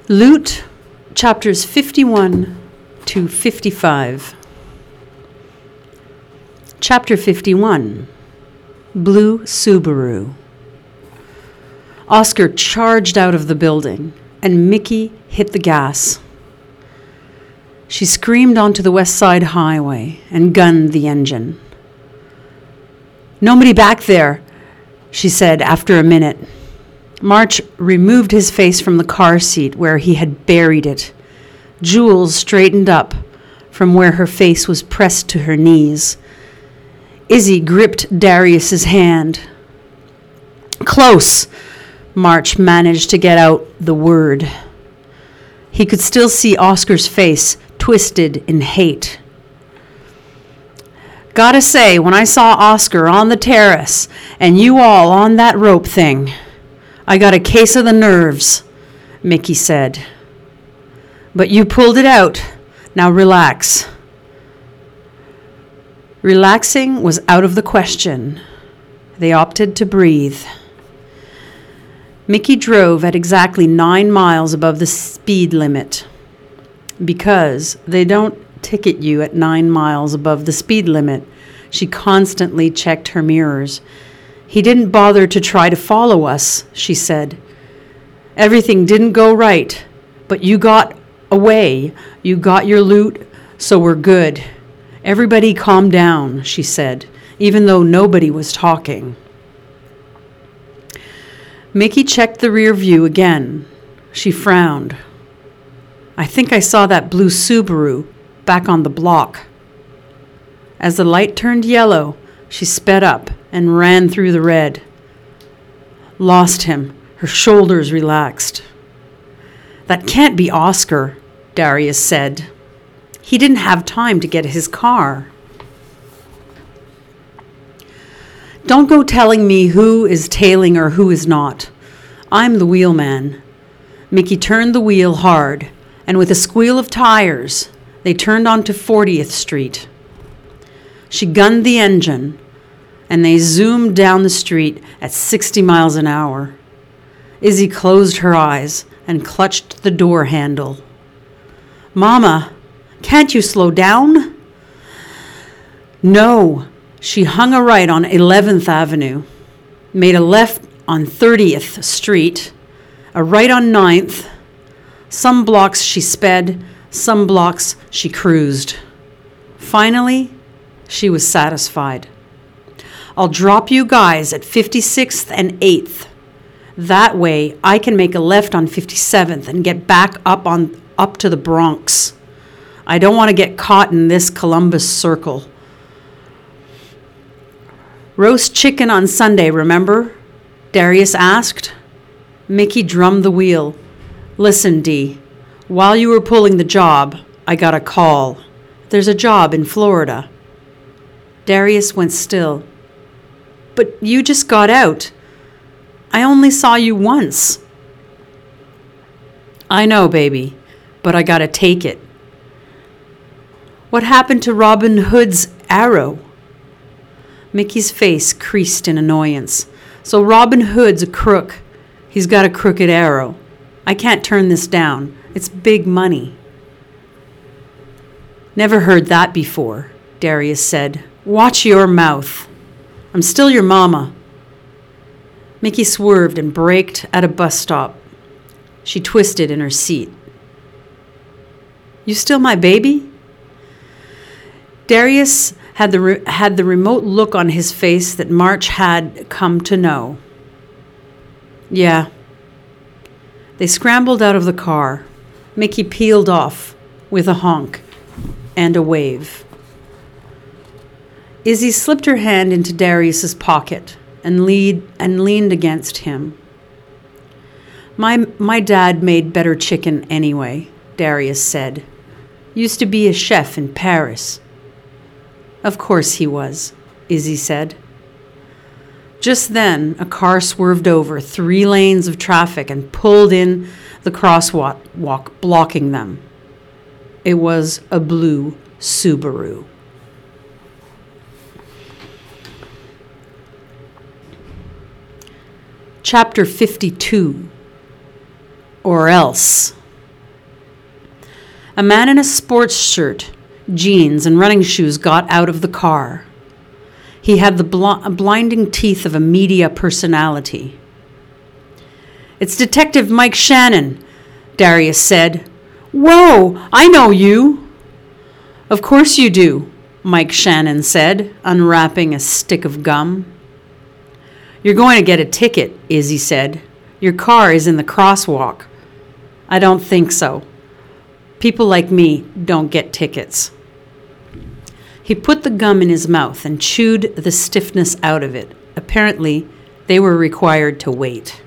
Loot, chapters 51 to 55. Chapter 51, Blue Subaru. Oscar charged out of the building, and Mickey hit the gas. She screamed onto the West Side Highway and gunned the engine. "Nobody back there," she said after a minute. March removed his face from the car seat where he had buried it. Jules straightened up from where her face was pressed to her knees. Izzy gripped Darius's hand. "Close," March managed to get out the word. He could still see Oscar's face twisted in hate. "Gotta say, when I saw Oscar on the terrace and you all on that rope thing, I got a case of the nerves," Mickey said. "But you pulled it out. Now relax." Relaxing was out of the question. They opted to breathe. Mickey drove at exactly 9 miles above the speed limit. Because they don't ticket you at 9 miles above the speed limit, she constantly checked her mirrors. "He didn't bother to try to follow us," she said. "Everything didn't go right, but you got away. You got your loot, so we're good. Everybody calm down," she said, even though nobody was talking. Mickey checked the rear view again. She frowned. "I think I saw that blue Subaru back on the block." As the light turned yellow, she sped up and ran through the red. Lost him. Her shoulders relaxed. "That can't be Oscar," Darius said. "He didn't have time to get his car." "Don't go telling me who is tailing or who is not. I'm the wheelman." Mickey turned the wheel hard, and with a squeal of tires, they turned onto 40th Street. She gunned the engine, and they zoomed down the street at 60 miles an hour. Izzy closed her eyes and clutched the door handle. "Mama, can't you slow down?" "No." She hung a right on 11th Avenue, made a left on 30th Street, a right on 9th. Some blocks she sped, some blocks she cruised. Finally, she was satisfied. "I'll drop you guys at 56th and 8th. That way I can make a left on 57th and get back up to the Bronx. I don't want to get caught in this Columbus circle." "Roast chicken on Sunday, remember?" Darius asked. Mickey drummed the wheel. "Listen, Dee, while you were pulling the job, I got a call. There's a job in Florida." Darius went still. "But you just got out. I only saw you once." "I know, baby, but I gotta take it." "What happened to Robin Hood's arrow?" Mickey's face creased in annoyance. "So Robin Hood's a crook. He's got a crooked arrow. I can't turn this down. It's big money." "Never heard that before," Darius said. "Watch your mouth. I'm still your mama." Mickey swerved and braked at a bus stop. She twisted in her seat. "You still my baby?" Darius had the remote look on his face that March had come to know. "Yeah." They scrambled out of the car. Mickey peeled off with a honk and a wave. Izzy slipped her hand into Darius's pocket and leaned against him. My dad made better chicken anyway," Darius said. "Used to be a chef in Paris." "Of course he was," Izzy said. Just then, a car swerved over 3 lanes of traffic and pulled in the crosswalk, blocking them. It was a blue Subaru. Chapter 52, Or Else. A man in a sports shirt, jeans, and running shoes got out of the car. He had the blinding teeth of a media personality. "It's Detective Mike Shannon," Darius said. "Whoa, I know you." "Of course you do," Mike Shannon said, unwrapping a stick of gum. "You're going to get a ticket," Izzy said. "Your car is in the crosswalk." "I don't think so. People like me don't get tickets." He put the gum in his mouth and chewed the stiffness out of it. Apparently, they were required to wait.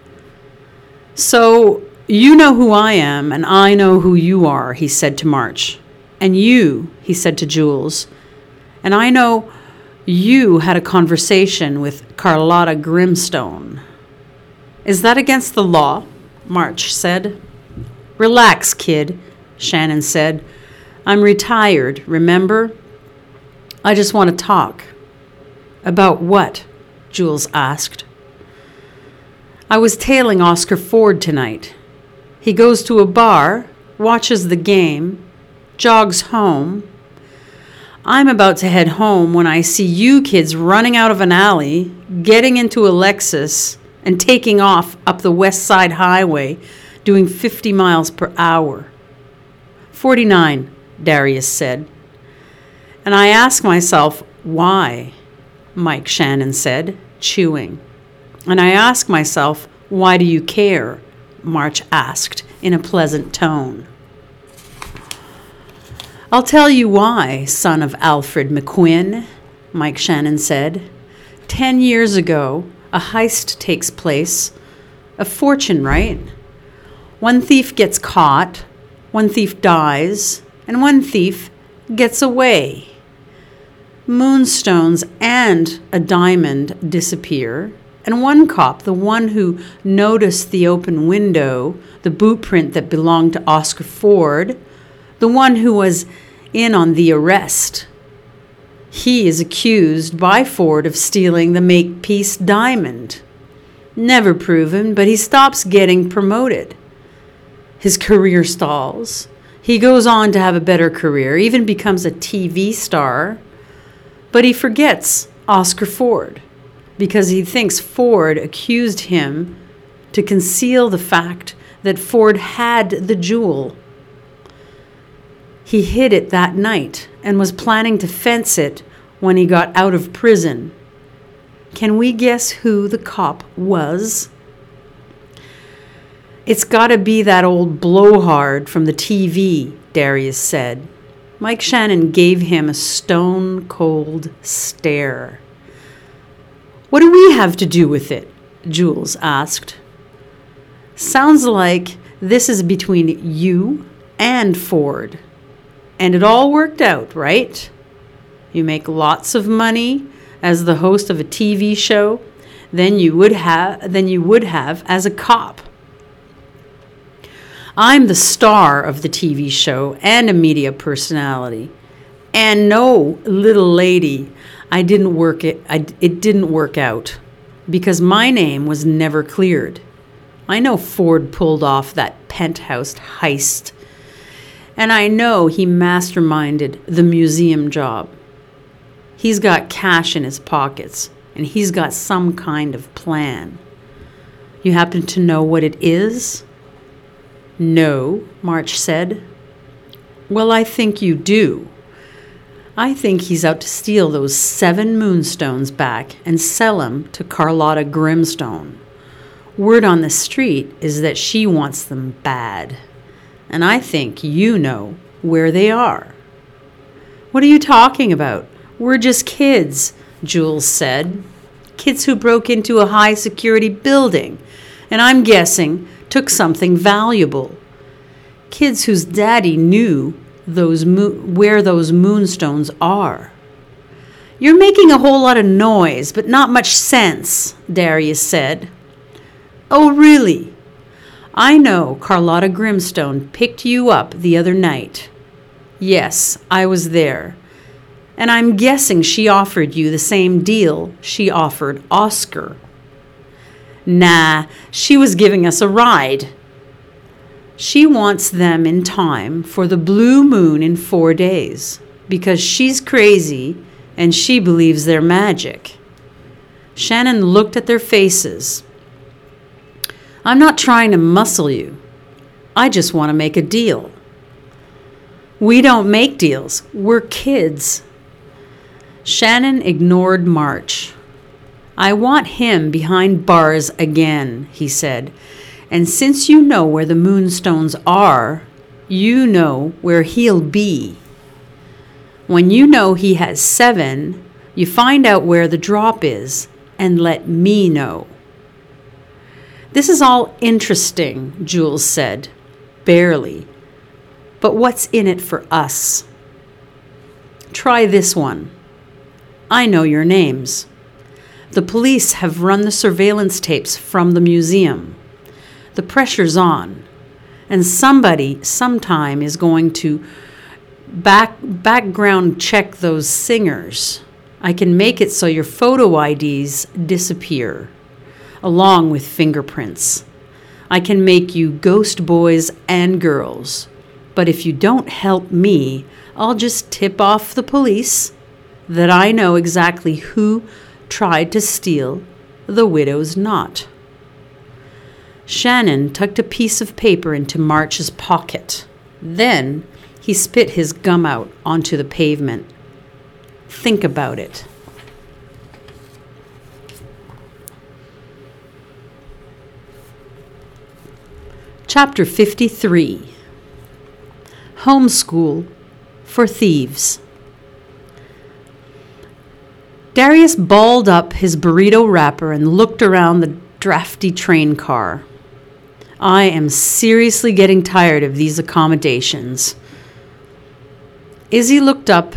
"So, you know who I am, and I know who you are," he said to March. "And you," he said to Jules, "and I know you had a conversation with Carlotta Grimstone." "Is that against the law?" March said. "Relax, kid," Shannon said. "I'm retired, remember? I just want to talk." "About what?" Jules asked. "I was tailing Oscar Ford tonight. He goes to a bar, watches the game, jogs home. I'm about to head home when I see you kids running out of an alley, getting into a Lexus, and taking off up the West Side Highway, doing 50 miles per hour. 49, Darius said. "And I ask myself, why?" Mike Shannon said, chewing. "And I ask myself, why do you care?" March asked in a pleasant tone. "I'll tell you why, son of Alfred McQuinn," Mike Shannon said. 10 years ago, a heist takes place. A fortune, right? One thief gets caught, one thief dies, and one thief gets away. Moonstones and a diamond disappear, and one cop, the one who noticed the open window, the boot print that belonged to Oscar Ford, the one who was in on the arrest, he is accused by Ford of stealing the Makepeace diamond. Never proven, but he stops getting promoted. His career stalls. He goes on to have a better career, even becomes a TV star, but he forgets Oscar Ford because he thinks Ford accused him to conceal the fact that Ford had the jewel. He hid it that night and was planning to fence it when he got out of prison. Can we guess who the cop was? "It's got to be that old blowhard from the TV," Darius said. Mike Shannon gave him a stone-cold stare. "What do we have to do with it?" Jules asked. "Sounds like this is between you and Ford. And it all worked out, right? You make lots of money as the host of a TV show than you would have as a cop. I'm the star of the TV show and a media personality. And no, little lady, it didn't work out because my name was never cleared. I know Ford pulled off that penthouse heist. And I know he masterminded the museum job. He's got cash in his pockets, and he's got some kind of plan. You happen to know what it is?" "No," March said. "Well, I think you do. I think he's out to steal those 7 moonstones back and sell them to Carlotta Grimstone. Word on the street is that she wants them bad. And I think you know where they are." "What are you talking about? We're just kids," Jules said. "Kids who broke into a high-security building, and I'm guessing took something valuable. Kids whose daddy knew where those moonstones are." "You're making a whole lot of noise, but not much sense," Darius said. "Oh, really? I know Carlotta Grimstone picked you up the other night. Yes, I was there. And I'm guessing she offered you the same deal she offered Oscar." "Nah, she was giving us a ride." She wants them in time for the blue moon in 4 days because she's crazy and she believes they're magic. Shannon looked at their faces. I'm not trying to muscle you. I just want to make a deal. We don't make deals. We're kids. Shannon ignored March. I want him behind bars again, he said. And since you know where the moonstones are, you know where he'll be. When you know he has 7, you find out where the drop is and let me know. This is all interesting, Jules said, barely. But what's in it for us? Try this one. I know your names. The police have run the surveillance tapes from the museum. The pressure's on, and somebody sometime is going to background check those singers. I can make it so your photo IDs disappear, along with fingerprints. I can make you ghost boys and girls. But if you don't help me, I'll just tip off the police that I know exactly who tried to steal the widow's knot. Shannon tucked a piece of paper into March's pocket. Then he spit his gum out onto the pavement. Think about it. Chapter 53. Homeschool for Thieves. Darius balled up his burrito wrapper and looked around the drafty train car. I am seriously getting tired of these accommodations. Izzy looked up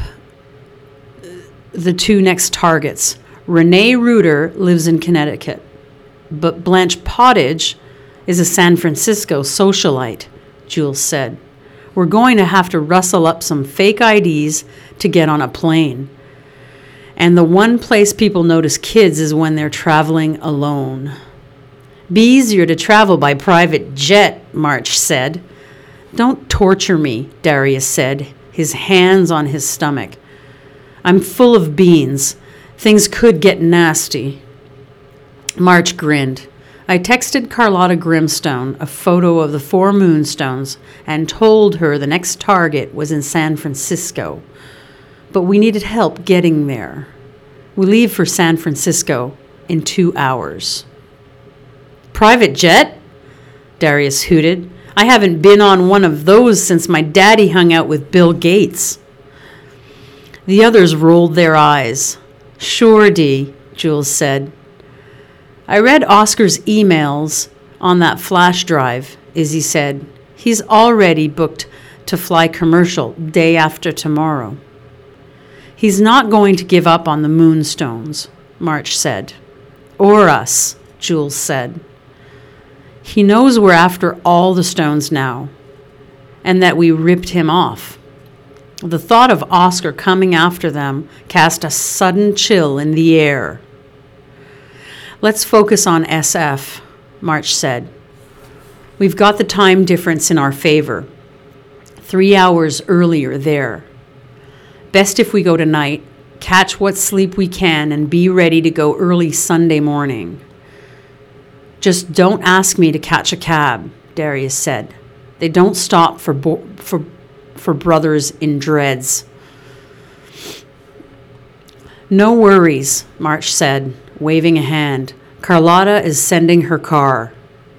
the 2 next targets. Renee Reuter lives in Connecticut, but Blanche Pottage is a San Francisco socialite, Jules said. We're going to have to rustle up some fake IDs to get on a plane. And the one place people notice kids is when they're traveling alone. Be easier to travel by private jet, March said. Don't torture me, Darius said, his hands on his stomach. I'm full of beans. Things could get nasty. March grinned. I texted Carlotta Grimstone a photo of the 4 moonstones and told her the next target was in San Francisco. But we needed help getting there. We leave for San Francisco in 2 hours. Private jet? Darius hooted. I haven't been on one of those since my daddy hung out with Bill Gates. The others rolled their eyes. Sure, Dee, Jules said. I read Oscar's emails on that flash drive, Izzy said. He's already booked to fly commercial day after tomorrow. He's not going to give up on the moonstones, March said. Or us, Jules said. He knows we're after all the stones now, and that we ripped him off. The thought of Oscar coming after them cast a sudden chill in the air. Let's focus on SF, March said. We've got the time difference in our favor. 3 hours earlier there. Best if we go tonight, catch what sleep we can, and be ready to go early Sunday morning. Just don't ask me to catch a cab, Darius said. They don't stop for brothers in dreads. No worries, March said, waving a hand. Carlotta is sending her car.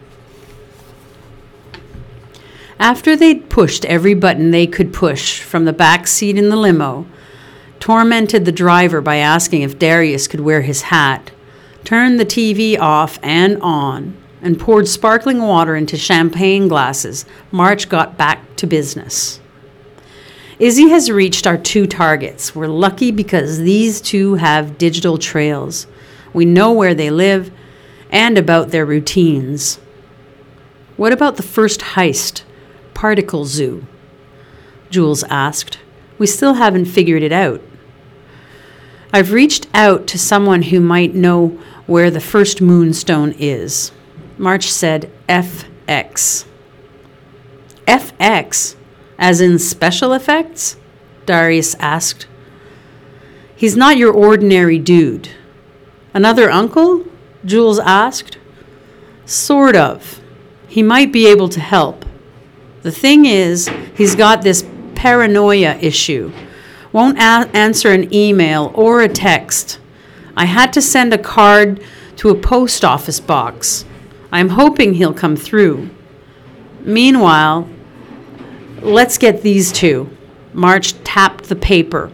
After they'd pushed every button they could push from the back seat in the limo, tormented the driver by asking if Darius could wear his hat, turned the TV off and on, and poured sparkling water into champagne glasses, March got back to business. Izzy has reached our 2 targets. We're lucky because these 2 have digital trails. We know where they live and about their routines. What about the first heist, Particle Zoo? Jules asked. We still haven't figured it out. I've reached out to someone who might know where the first moonstone is. March said FX. FX, as in special effects? Darius asked. He's not your ordinary dude. Another uncle? Jules asked. Sort of. He might be able to help. The thing is, he's got this paranoia issue. Won't answer an email or a text. I had to send a card to a post office box. I'm hoping he'll come through. Meanwhile, let's get these two. March tapped the paper.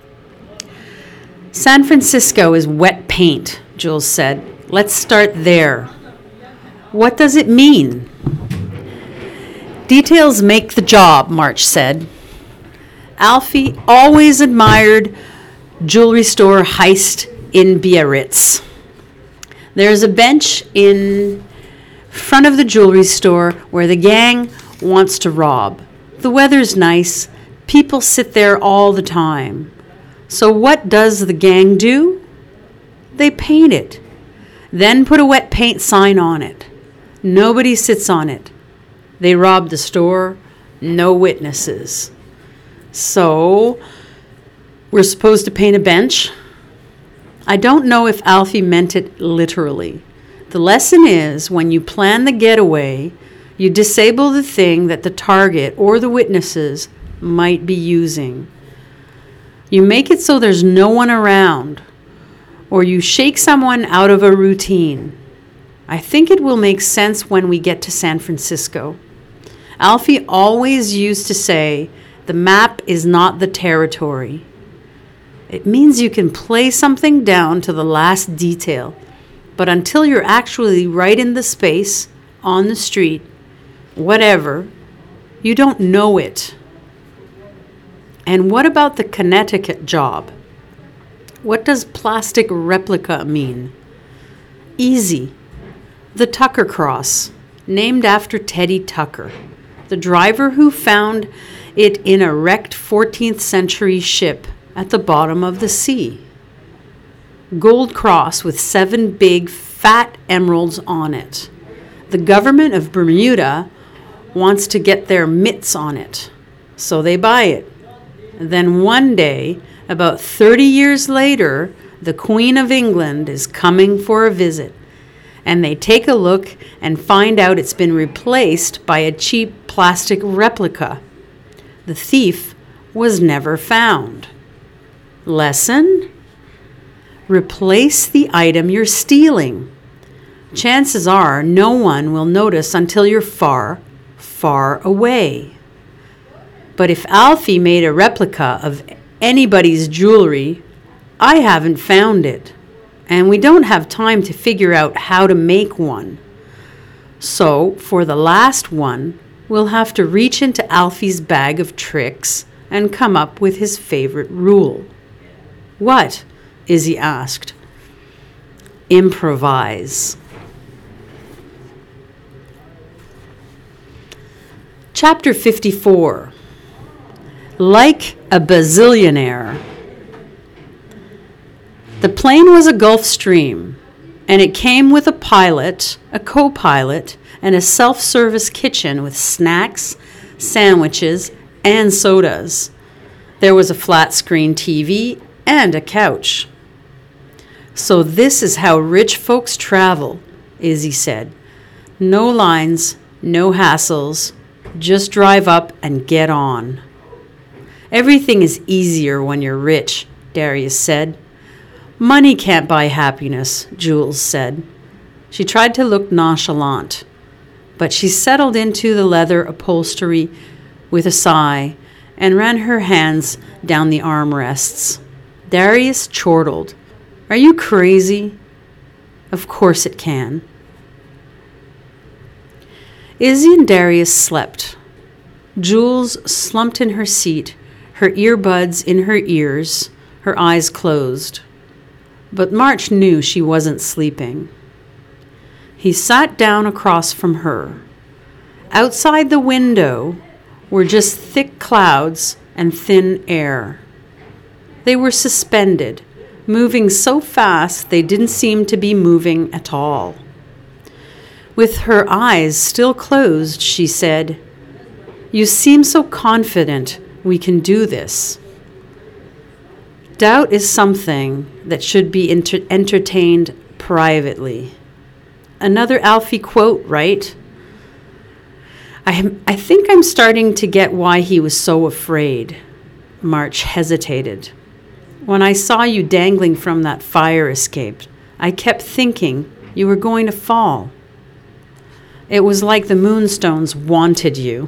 San Francisco is wet paint, Jules said. Let's start there. What does it mean? Details make the job, March said. Alfie always admired jewelry store heist in Biarritz. There's a bench in front of the jewelry store where the gang wants to rob. The weather's nice. People sit there all the time. So what does the gang do? They paint it. Then put a wet paint sign on it. Nobody sits on it. They rob the store. No witnesses. So, we're supposed to paint a bench? I don't know if Alfie meant it literally. The lesson is, when you plan the getaway, you disable the thing that the target or the witnesses might be using. You make it so there's no one around, or you shake someone out of a routine. I think it will make sense when we get to San Francisco. Alfie always used to say, the map is not the territory. It means you can play something down to the last detail, but until you're actually right in the space, on the street, whatever, you don't know it. And what about the Connecticut job? What does plastic replica mean? Easy. The Tucker Cross, named after Teddy Tucker, the driver who found it in a wrecked 14th century ship at the bottom of the sea. Gold cross with 7 big fat emeralds on it. The government of Bermuda wants to get their mitts on it, so they buy it. Then one day, about 30 years later, the Queen of England is coming for a visit, and they take a look and find out it's been replaced by a cheap plastic replica. The thief was never found. Lesson? Replace the item you're stealing. Chances are no one will notice until you're far, far away. But if Alfie made a replica of anybody's jewelry, I haven't found it, and we don't have time to figure out how to make one. So, for the last one, we'll have to reach into Alfie's bag of tricks and come up with his favorite rule. What? Izzy asked. Improvise. Chapter 54. Like a bazillionaire. The plane was a Gulfstream, and it came with a pilot, a co-pilot, and a self-service kitchen with snacks, sandwiches, and sodas. There was a flat-screen TV and a couch. So this is how rich folks travel, Izzy said. No lines, no hassles, just drive up and get on. Everything is easier when you're rich, Darius said. Money can't buy happiness, Jules said. She tried to look nonchalant, but she settled into the leather upholstery with a sigh and ran her hands down the armrests. Darius chortled. Are you crazy? Of course it can. Izzy and Darius slept. Jules slumped in her seat, her earbuds in her ears, her eyes closed. But March knew she wasn't sleeping. He sat down across from her. Outside the window were just thick clouds and thin air. They were suspended, moving so fast they didn't seem to be moving at all. With her eyes still closed, she said, You seem so confident we can do this. Doubt is something that should be entertained privately. Another Alfie quote, right? I think I'm starting to get why he was so afraid. March hesitated. When I saw you dangling from that fire escape, I kept thinking you were going to fall. It was like the Moonstones wanted you.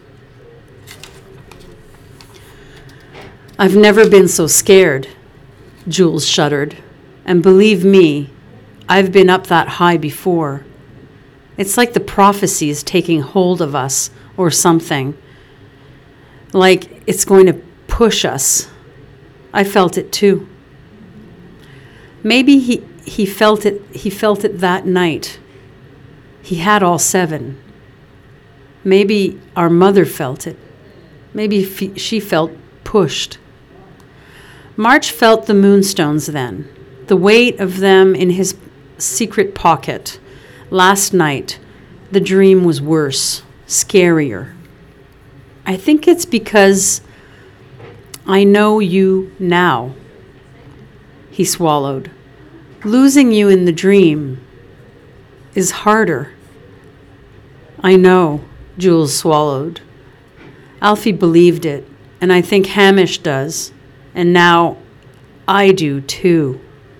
I've never been so scared, Jules shuddered. And believe me, I've been up that high before. It's like the prophecy is taking hold of us or something. Like it's going to push us. I felt it too. Maybe he felt it that night. He had all 7. Maybe our mother felt it. Maybe she felt pushed. March felt the Moonstones then, the weight of them in his secret pocket. Last night, the dream was worse, scarier. I think it's because I know you now. He swallowed. Losing you in the dream is harder. I know, Jules swallowed. Alfie believed it, and I think Hamish does. And now I do too.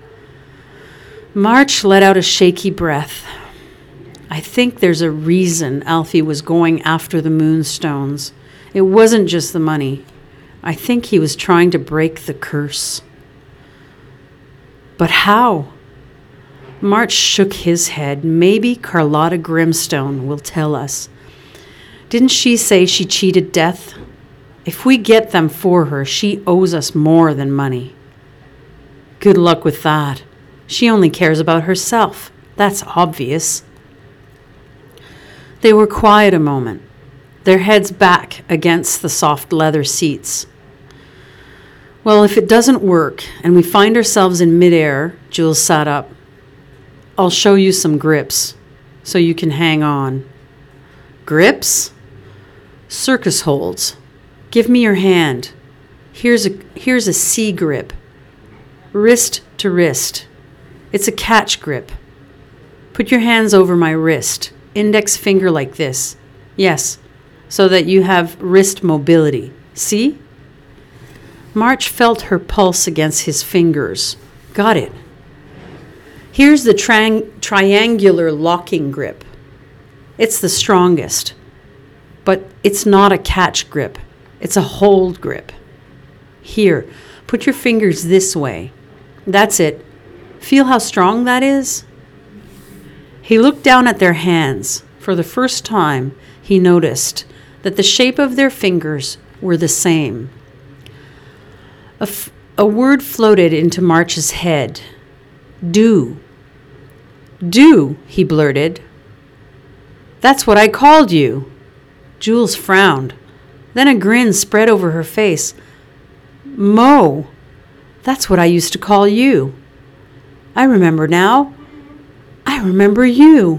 March let out a shaky breath. I think there's a reason Alfie was going after the Moonstones. It wasn't just the money. I think he was trying to break the curse. But how? March shook his head. Maybe Carlotta Grimstone will tell us. Didn't she say she cheated death? If we get them for her, she owes us more than money. Good luck with that. She only cares about herself. That's obvious. They were quiet a moment, their heads back against the soft leather seats. Well, if it doesn't work and we find ourselves in midair, Jules sat up. I'll show you some grips so you can hang on. Grips? Circus holds. Give me your hand. Here's a C grip. Wrist to wrist. It's a catch grip. Put your hands over my wrist. Index finger like this. Yes, so that you have wrist mobility. See? March felt her pulse against his fingers. Got it. Here's the triangular locking grip. It's the strongest, but it's not a catch grip. It's a hold grip. Here, put your fingers this way. That's it. Feel how strong that is? He looked down at their hands. For the first time, he noticed that the shape of their fingers were the same. A word floated into March's head. Do. Do, he blurted. That's what I called you. Jules frowned. Then a grin spread over her face. Mo, that's what I used to call you. I remember now. I remember you.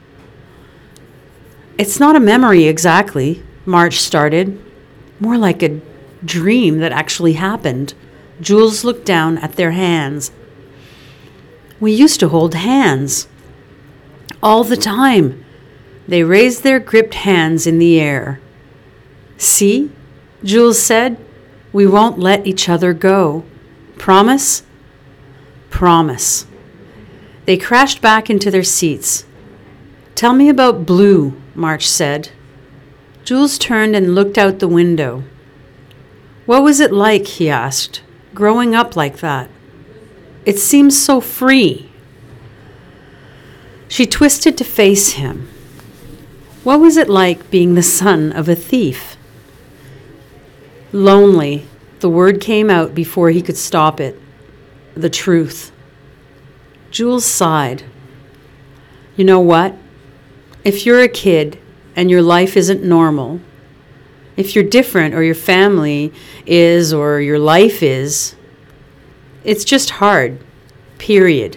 It's not a memory exactly, March started. More like a dream that actually happened. Jules looked down at their hands. We used to hold hands. All the time. They raised their gripped hands in the air. See, Jules said, we won't let each other go. Promise? Promise. They crashed back into their seats. Tell me about Blue, March said. Jules turned and looked out the window. What was it like, he asked, growing up like that? It seems so free. She twisted to face him. What was it like being the son of a thief? Lonely. The word came out before he could stop it. The truth. Jules sighed. You know what? If you're a kid and your life isn't normal, if you're different or your family is or your life is, it's just hard. Period.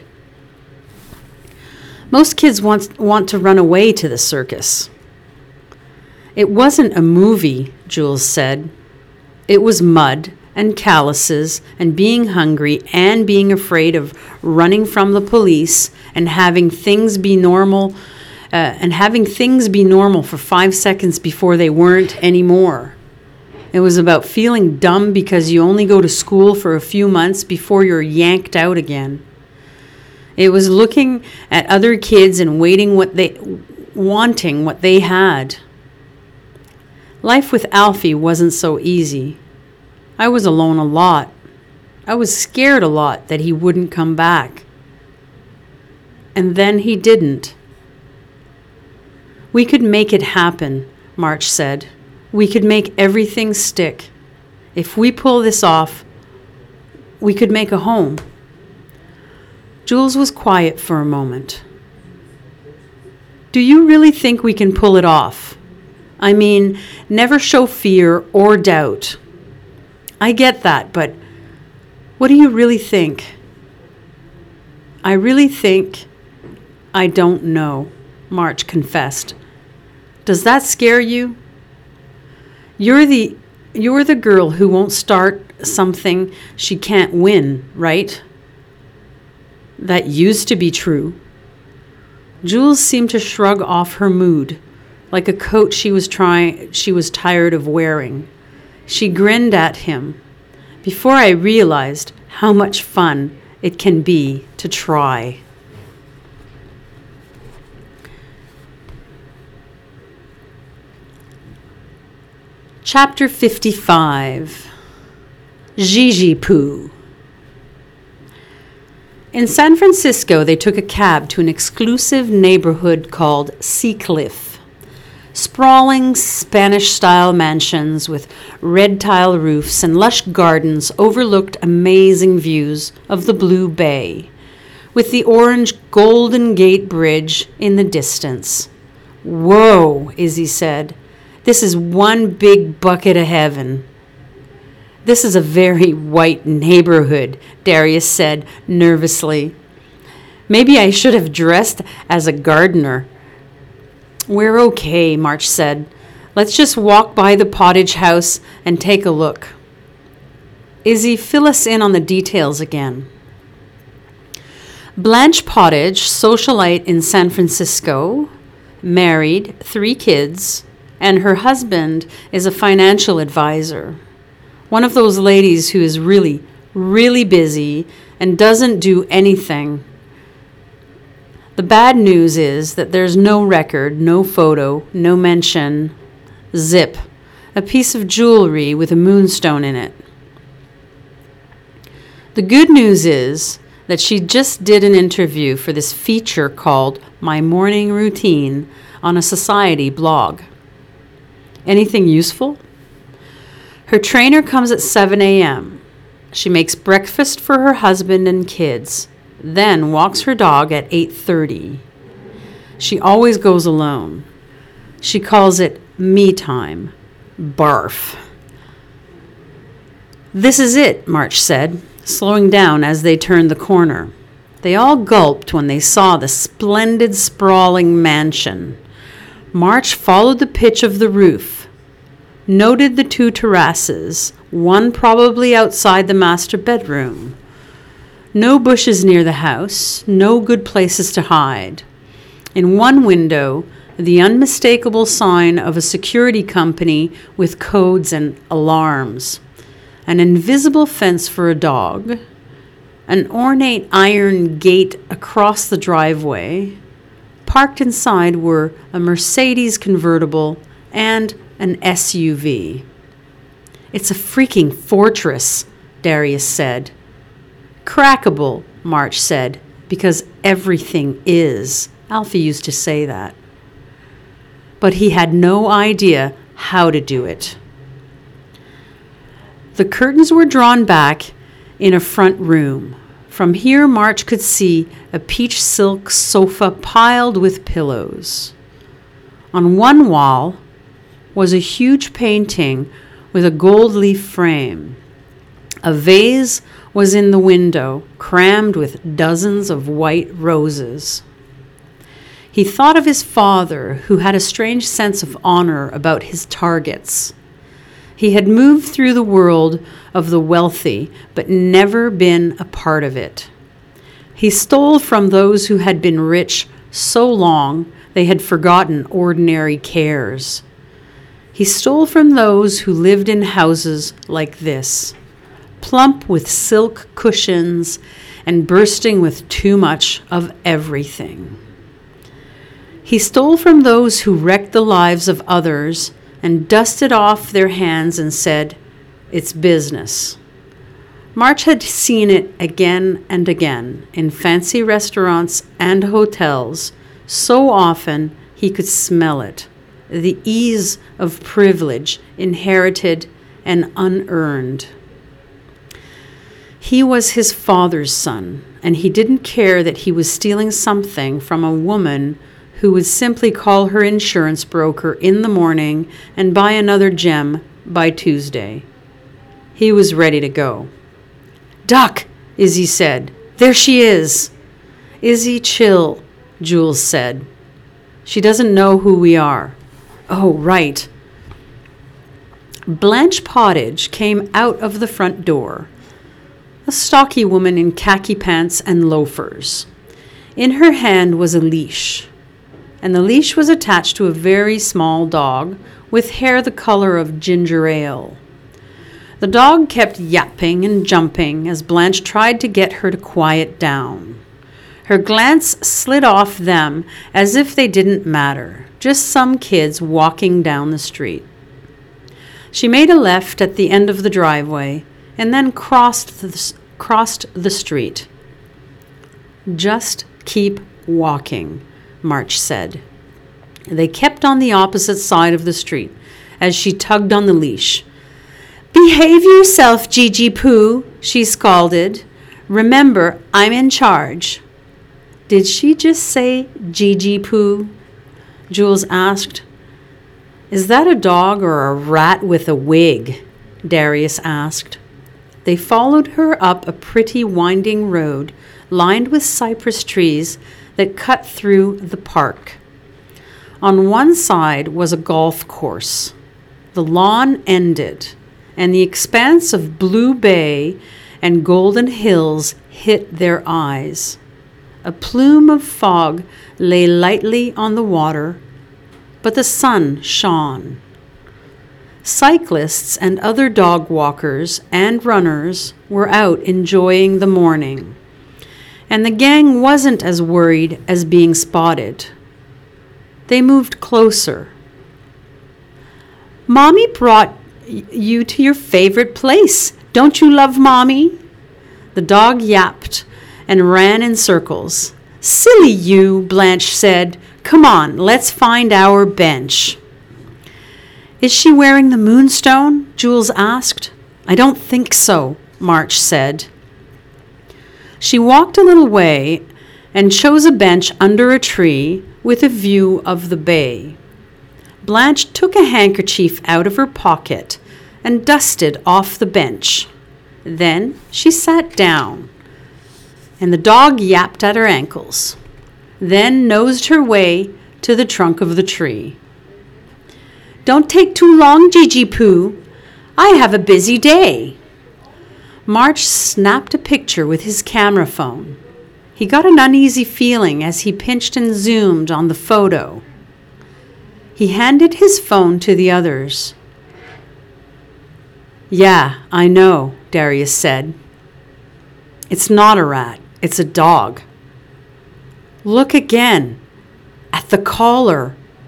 Most kids want to run away to the circus. It wasn't a movie, Jules said. It was mud and calluses and being hungry and being afraid of running from the police and having things be normal for 5 seconds before they weren't anymore. It was about feeling dumb because you only go to school for a few months before you're yanked out again. It was looking at other kids and wanting what they had. Life with Alfie wasn't so easy. I was alone a lot. I was scared a lot that he wouldn't come back. And then he didn't. We could make it happen, March said. We could make everything stick. If we pull this off, we could make a home. Jules was quiet for a moment. Do you really think we can pull it off? I mean, never show fear or doubt. I get that, but what do you really think? I really think I don't know, March confessed. Does that scare you? You're the girl who won't start something she can't win, right? That used to be true. Jules seemed to shrug off her mood, like a coat she was tired of wearing. She grinned at him. Before I realized how much fun it can be to try. Chapter 55. Gigi Poo. In San Francisco, they took a cab to an exclusive neighborhood called Seacliff. Sprawling Spanish-style mansions with red tile roofs and lush gardens overlooked amazing views of the Blue Bay, with the orange Golden Gate Bridge in the distance. Whoa, Izzy said. This is one big bucket of heaven. This is a very white neighborhood, Darius said nervously. Maybe I should have dressed as a gardener. We're okay, March said. Let's just walk by the Pottage house and take a look. Izzy, fill us in on the details again. Blanche Pottage, socialite in San Francisco, married, 3 kids, and her husband is a financial advisor. One of those ladies who is really, really busy and doesn't do anything. The bad news is that there's no record, no photo, no mention. Zip. A piece of jewelry with a moonstone in it. The good news is that she just did an interview for this feature called My Morning Routine on a society blog. Anything useful? Her trainer comes at 7 a.m. She makes breakfast for her husband and kids, then walks her dog at 8:30. She always goes alone. She calls it me time. Barf. This is it, March said, slowing down as they turned the corner. They all gulped when they saw the splendid, sprawling mansion. March followed the pitch of the roof, noted the 2 terraces, one probably outside the master bedroom. No bushes near the house, no good places to hide. In one window, the unmistakable sign of a security company with codes and alarms. An invisible fence for a dog. An ornate iron gate across the driveway. Parked inside were a Mercedes convertible and an SUV. It's a freaking fortress, Darius said. Crackable, March said, because everything is. Alfie used to say that. But he had no idea how to do it. The curtains were drawn back in a front room. From here, March could see a peach silk sofa piled with pillows. On one wall was a huge painting with a gold leaf frame. A vase was in the window, crammed with dozens of white roses. He thought of his father, who had a strange sense of honor about his targets. He had moved through the world of the wealthy, but never been a part of it. He stole from those who had been rich so long they had forgotten ordinary cares. He stole from those who lived in houses like this, plump with silk cushions and bursting with too much of everything. He stole from those who wrecked the lives of others and dusted off their hands and said, "It's business." March had seen it again and again in fancy restaurants and hotels, so often he could smell it, the ease of privilege inherited and unearned. He was his father's son, and he didn't care that he was stealing something from a woman who would simply call her insurance broker in the morning and buy another gem by Tuesday. He was ready to go. "Duck," Izzy said. "There she is." "Izzy, chill," Jules said. "She doesn't know who we are." "Oh, right." Blanche Pottage came out of the front door, a stocky woman in khaki pants and loafers. In her hand was a leash, and the leash was attached to a very small dog with hair the color of ginger ale. The dog kept yapping and jumping as Blanche tried to get her to quiet down. Her glance slid off them as if they didn't matter, just some kids walking down the street. She made a left at the end of the driveway and then crossed the street. "Just keep walking," March said. They kept on the opposite side of the street as she tugged on the leash. "Behave yourself, Gigi Poo," she scalded. "Remember, I'm in charge." "Did she just say Gigi Poo?" Jules asked. "Is that a dog or a rat with a wig?" Darius asked. They followed her up a pretty winding road lined with cypress trees that cut through the park. On one side was a golf course. The lawn ended, and the expanse of blue bay and golden hills hit their eyes. A plume of fog lay lightly on the water, but the sun shone. Cyclists and other dog walkers and runners were out enjoying the morning, and the gang wasn't as worried as being spotted. They moved closer. "Mommy brought you to your favorite place. Don't you love Mommy?" The dog yapped and ran in circles. "Silly you," Blanche said. "Come on, let's find our bench." "Is she wearing the moonstone?" Jules asked. "I don't think so," March said. She walked a little way and chose a bench under a tree with a view of the bay. Blanche took a handkerchief out of her pocket and dusted off the bench. Then she sat down, and the dog yapped at her ankles, then nosed her way to the trunk of the tree. "Don't take too long, Gigi Poo. I have a busy day." March snapped a picture with his camera phone. He got an uneasy feeling as he pinched and zoomed on the photo. He handed his phone to the others. "Yeah, I know," Darius said. "It's not a rat, it's a dog." "Look again, at the collar."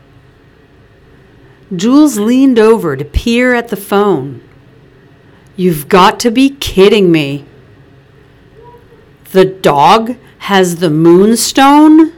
Jules leaned over to peer at the phone. "You've got to be kidding me. The dog has the moonstone?"